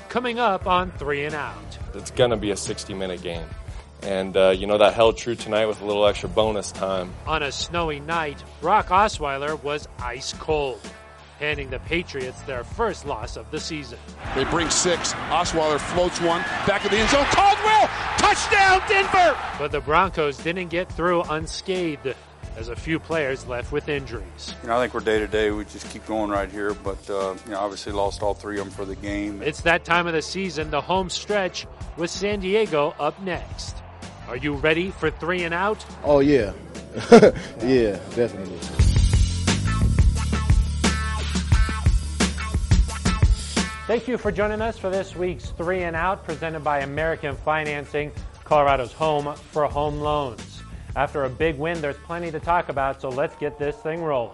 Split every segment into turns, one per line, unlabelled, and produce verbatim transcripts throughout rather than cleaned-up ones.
coming up on Three and Out.
It's going to be a sixty-minute game. And, uh, you know, that held true tonight with a little extra bonus time.
On a snowy night, Brock Osweiler was ice cold, handing the Patriots their first loss of the season.
They bring six. Osweiler floats one. Back of the end zone. Caldwell! Touchdown, Denver!
But the Broncos didn't get through unscathed, as a few players left with injuries.
You know, I think we're day to day. We just keep going right here, but uh, you know, obviously lost all three of them for the game.
It's that time of the season, the home stretch, with San Diego up next. Are you ready for Three and Out?
Oh yeah, yeah, definitely.
Thank you for joining us for this week's Three and Out, presented by American Financing, Colorado's home for home loans. After a big win, there's plenty to talk about, so let's get this thing rolling.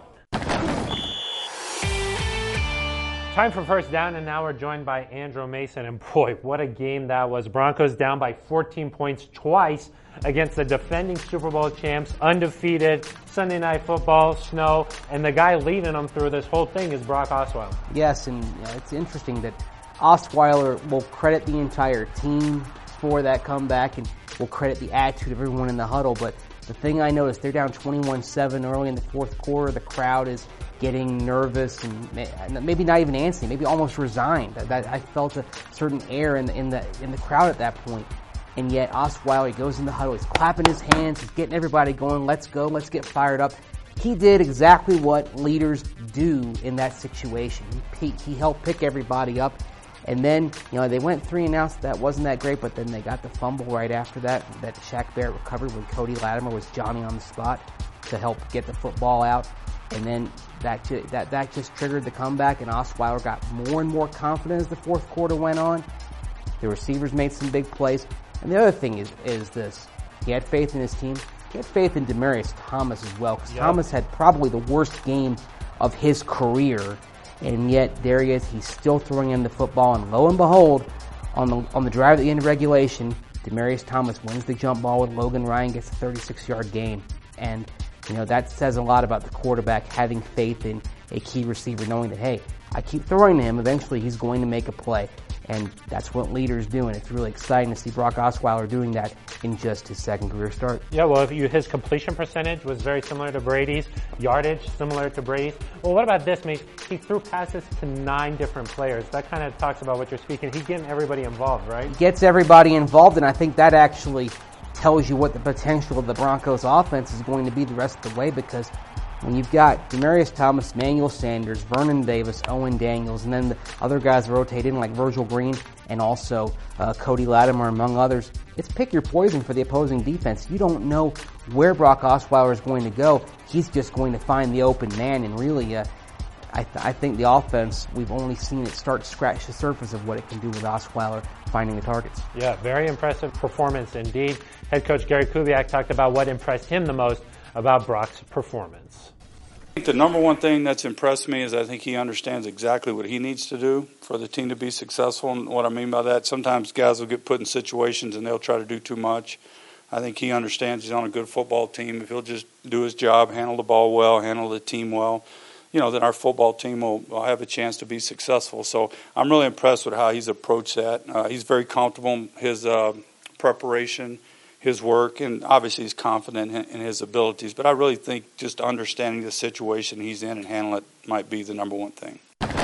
Time for First Down, and now we're joined by Andrew Mason. And boy, what a game that was. Broncos down by fourteen points twice against the defending Super Bowl champs, undefeated, Sunday Night Football, snow, and the guy leading them through this whole thing is Brock Osweiler.
Yes, and you know, it's interesting that Osweiler will credit the entire team for that comeback and will credit the attitude of everyone in the huddle. But the thing I noticed, they're down twenty-one seven early in the fourth quarter. The crowd is getting nervous and maybe not even antsy, maybe almost resigned. That I felt a certain air in the in the in the crowd at that point. And yet Osweiler, he goes in the huddle, he's clapping his hands, he's getting everybody going, let's go, let's get fired up. He did exactly what leaders do in that situation. He, he helped pick everybody up. And then, you know, they went three and outs. That wasn't that great, but then they got the fumble right after that that Shaq Barrett recovered when Cody Latimer was Johnny on the spot to help get the football out. And then that that that just triggered the comeback, and Osweiler got more and more confident as the fourth quarter went on. The receivers made some big plays. And the other thing is is this. He had faith in his team. He had faith in Demaryius Thomas as well, because yep. Thomas had probably the worst game of his career. And yet, there he is. He's still throwing in the football. And lo and behold, on the on the drive at the end of regulation, Demaryius Thomas wins the jump ball with Logan Ryan, gets a thirty-six-yard gain. And, you know, that says a lot about the quarterback having faith in a key receiver, knowing that, hey, I keep throwing to him. Eventually, he's going to make a play. And that's what leaders do, and it's really exciting to see Brock Osweiler doing that in just his second career start.
Yeah, well, if you, his completion percentage was very similar to Brady's, yardage similar to Brady's. Well, what about this, mate? He threw passes to nine different players. That kind of talks about what you're speaking. He's getting everybody involved, right?
He gets everybody involved, and I think that actually tells you what the potential of the Broncos offense is going to be the rest of the way, because when you've got Demaryius Thomas, Manuel Sanders, Vernon Davis, Owen Daniels, and then the other guys rotate in like Virgil Green and also uh, Cody Latimer, among others, it's pick your poison for the opposing defense. You don't know where Brock Osweiler is going to go. He's just going to find the open man, and really, uh, I, th- I think the offense, we've only seen it start to scratch the surface of what it can do with Osweiler finding the targets.
Yeah, very impressive performance indeed. Head coach Gary Kubiak talked about what impressed him the most about Brock's performance.
I think the number one thing that's impressed me is I think he understands exactly what he needs to do for the team to be successful. And what I mean by that, sometimes guys will get put in situations and they'll try to do too much. I think he understands he's on a good football team. If he'll just do his job, handle the ball well, handle the team well, you know, then our football team will, will have a chance to be successful. So I'm really impressed with how he's approached that. Uh, he's very comfortable in his uh, preparation, his work, and obviously he's confident in, in his abilities. But I really think just understanding the situation he's in and handling it might be the number one thing.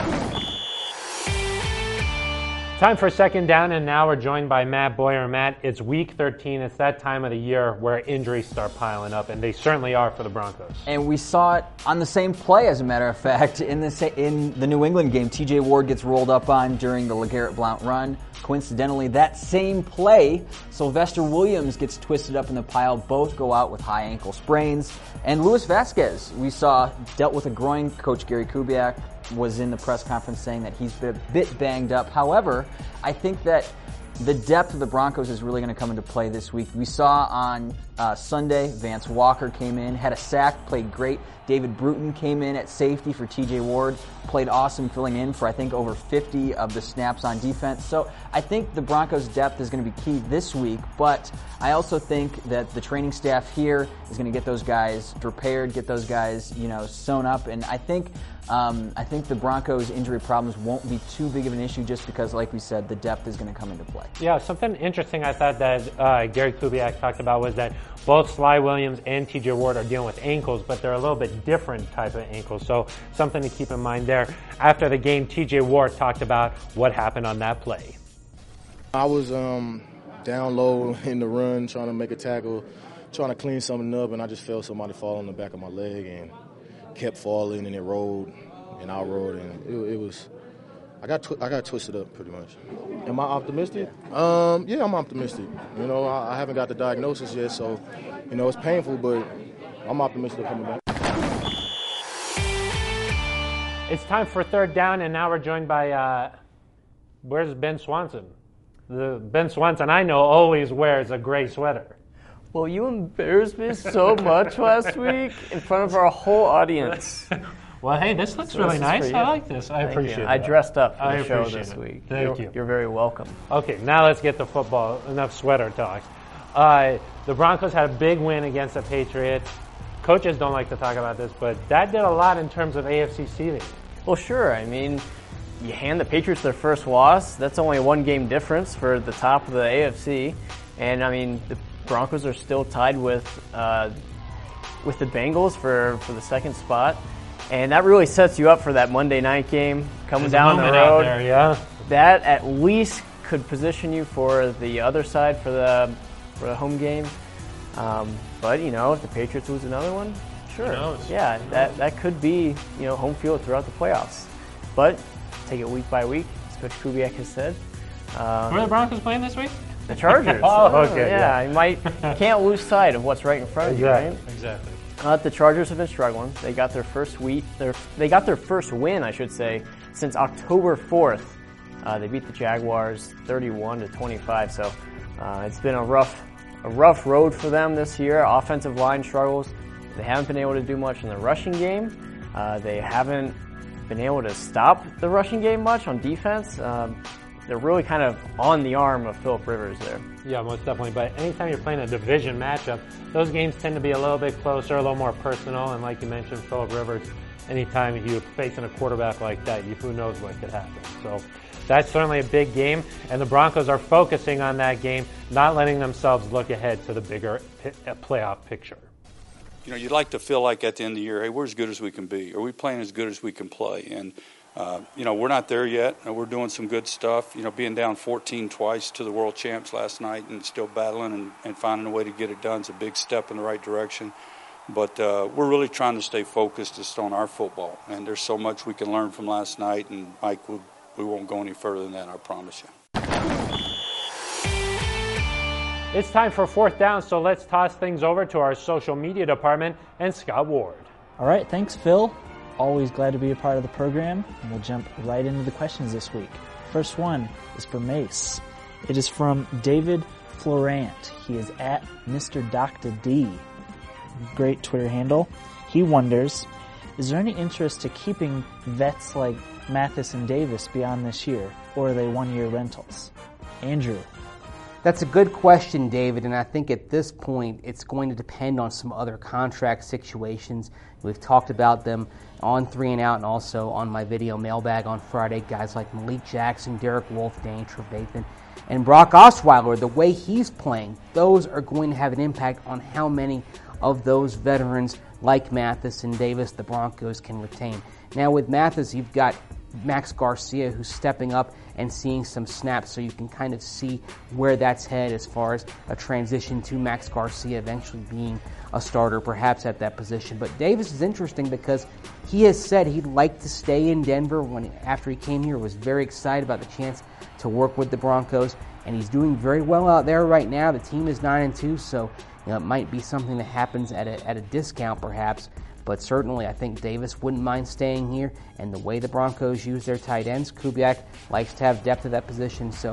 Time for Second Down, and now we're joined by Matt Boyer. Matt, it's week thirteen. It's that time of the year where injuries start piling up, and they certainly are for the Broncos.
And we saw it on the same play, as a matter of fact, in the in the New England game. T J Ward gets rolled up on during the LeGarrette Blount run. Coincidentally, that same play, Sylvester Williams gets twisted up in the pile. Both go out with high ankle sprains. And Luis Vasquez, we saw, dealt with a groin. Coach Gary Kubiak was in the press conference saying that he's been a bit banged up. However, I think that the depth of the Broncos is really going to come into play this week. We saw on uh, Sunday. Vance Walker came in, had a sack, played great. David Bruton came in at safety for T J Ward, played awesome, filling in for I think over fifty of the snaps on defense. So I think the Broncos' depth is going to be key this week, but I also think that the training staff here is going to get those guys prepared, get those guys, you know, sewn up, and I think um, I think the Broncos' injury problems won't be too big of an issue just because, like we said, the depth is going to come into play.
Yeah, something interesting I thought that uh, Gary Kubiak talked about was that both Sly Williams and T J Ward are dealing with ankles, but they're a little bit different type of ankles, so something to keep in mind there. After the game, T J Ward talked about what happened on that play.
I was um, down low in the run, trying to make a tackle, trying to clean something up, and I just felt somebody fall on the back of my leg and kept falling, and it rolled, and I rolled, and it, it was. I got tw- I got twisted up pretty much. Am I optimistic? Um, yeah, I'm optimistic. You know, I, I haven't got the diagnosis yet, so you know it's painful, but I'm optimistic coming back.
It's time for third down, and now we're joined by uh, where's Ben Swanson? The Ben Swanson I know always wears a gray sweater.
Well, you embarrassed me so much last week in front of our whole audience.
Well, hey, this looks
So
really
this
nice.
is for
I
you.
like this. I
Thank
appreciate
you.
it.
I dressed up for
I
the show
appreciate
this
it.
week.
Thank
you're,
you.
You're very welcome.
Okay, now let's get to football. Enough sweater talk. Uh, the Broncos had a big win against the Patriots. Coaches don't like to talk about this, but that did a lot in terms of A F C seeding.
Well, sure. I mean, you hand the Patriots their first loss. That's only a one-game difference for the top of the A F C. And, I mean, the Broncos are still tied with uh, with the Bengals for, for the second spot. And that really sets you up for that Monday night game coming
There's
down
a
the
moment
road.
out there, yeah.
That at least could position you for the other side for the for the home game. Um, but you know, if the Patriots lose another one, sure,
Who knows?
yeah, that that could be you know home field throughout the playoffs. But take it week by week, as Coach Kubiak has said. Uh,
Where are the Broncos playing this week?
the Chargers.
Oh, okay,
Yeah,
yeah.
you might can't lose sight of what's right in front of you, right?
Exactly.
Uh, the Chargers have been struggling. They got their first week. Their they got their first win, I should say, since October fourth. Uh, they beat the Jaguars thirty-one to twenty-five. So uh, it's been a rough, a rough road for them this year. Offensive line struggles. They haven't been able to do much in the rushing game. Uh, they haven't been able to stop the rushing game much on defense. Um, they're really kind of on the arm of Phillip Rivers there.
Yeah, most definitely. But anytime you're playing a division matchup, those games tend to be a little bit closer, a little more personal. And like you mentioned, Phillip Rivers, anytime you're facing a quarterback like that, you, who knows what could happen. So that's certainly a big game. And the Broncos are focusing on that game, not letting themselves look ahead to the bigger p- playoff picture.
You know, you'd like to feel like at the end of the year, hey, we're as good as we can be. Are we playing as good as we can play? And Uh, you know, we're not there yet. Uh, we're doing some good stuff. You know, being down fourteen twice to the world champs last night and still battling and, and finding a way to get it done is a big step in the right direction. But uh, we're really trying to stay focused just on our football. And there's so much we can learn from last night. And, Mike, we, we won't go any further than that, I promise you.
It's time for fourth down, so let's toss things over to our social media department and Scott Ward.
All right, thanks, Phil. Always glad to be a part of the program, and we'll jump right into the questions this week. First one is for Mace. It is from David Florant. He is at Mister Doctor D. Great Twitter handle. He wonders, is there any interest to keeping vets like Mathis and Davis beyond this year, or are they one-year rentals? Andrew.
That's a good question, David, and I think at this point it's going to depend on some other contract situations. We've talked about them on Three and Out and also on my video mailbag on Friday. Guys like Malik Jackson, Derek Wolfe, Danny Trevathan, and Brock Osweiler, the way he's playing, those are going to have an impact on how many of those veterans like Mathis and Davis the Broncos can retain. Now with Mathis, you've got Max Garcia who's stepping up and seeing some snaps, so you can kind of see where that's headed as far as a transition to Max Garcia eventually being a starter perhaps at that position. But Davis is interesting because he has said he'd like to stay in Denver when after he came here, was very excited about the chance to work with the Broncos, and he's doing very well out there right now. The team is nine and two, so you know, it might be something that happens at a, at a discount perhaps. But certainly, I think Davis wouldn't mind staying here. And the way the Broncos use their tight ends, Kubiak likes to have depth at that position. So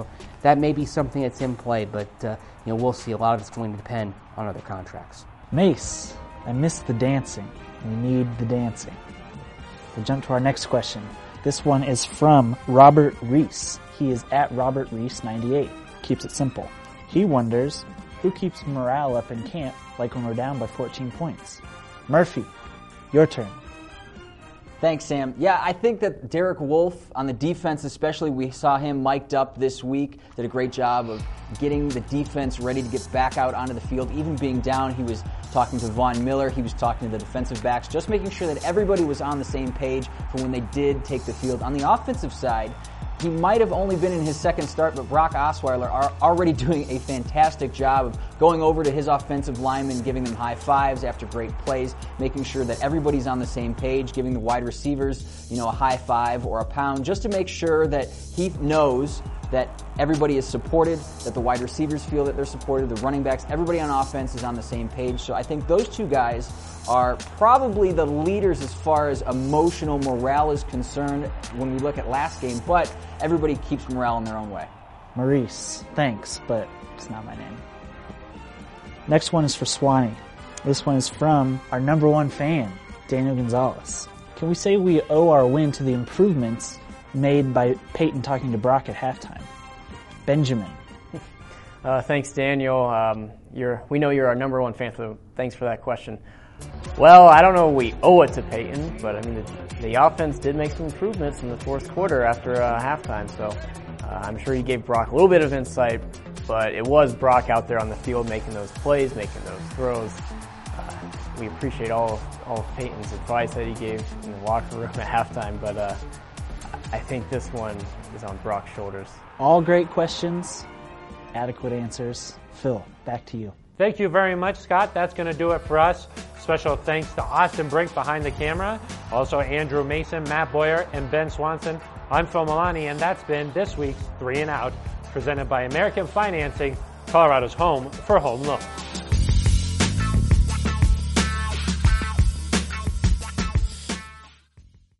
that may be something that's in play, but uh, you know, we'll see. A lot of it's going to depend on other contracts.
Mace, I missed the dancing. We need the dancing. We'll jump to our next question. This one is from Robert Reese. He is at Robert Reese ninety-eight. Keeps it simple. He wonders who keeps morale up in camp like when we're down by fourteen points. Murphy, your turn.
Thanks, Sam. Yeah, I think that Derek Wolfe on the defense especially, we saw him mic'd up this week, did a great job of getting the defense ready to get back out onto the field. Even being down, he was talking to Von Miller, he was talking to the defensive backs, just making sure that everybody was on the same page for when they did take the field. On the offensive side, he might have only been in his second start, but Brock Osweiler are already doing a fantastic job of going over to his offensive linemen, giving them high fives after great plays, making sure that everybody's on the same page, giving the wide receivers, you know, a high five or a pound, just to make sure that he knows that everybody is supported, that the wide receivers feel that they're supported, the running backs, everybody on offense is on the same page. So I think those two guys are probably the leaders as far as emotional morale is concerned when we look at last game, but everybody keeps morale in their own way.
Maurice, thanks, but it's not my name. Next one is for Swanee. This one is from our number one fan, Daniel Gonzalez. Can we say we owe our win to the improvements made by Peyton talking to Brock at halftime? Benjamin.
Uh, thanks, Daniel. Um, you're, we know you're our number one fan, so thanks for that question. Well, I don't know if we owe it to Peyton, but I mean, the, the offense did make some improvements in the fourth quarter after uh, halftime, so uh, I'm sure he gave Brock a little bit of insight, but it was Brock out there on the field making those plays, making those throws. Uh, we appreciate all of, all of Peyton's advice that he gave in the locker room at halftime, but uh, I think this one is on Brock's shoulders.
All great questions, adequate answers. Phil, back to you.
Thank you very much, Scott. That's going to do it for us. Special thanks to Austin Brink behind the camera, also Andrew Mason, Matt Boyer, and Ben Swanson. I'm Phil Milani, and that's been this week's Three and Out, presented by American Financing, Colorado's home for home loans.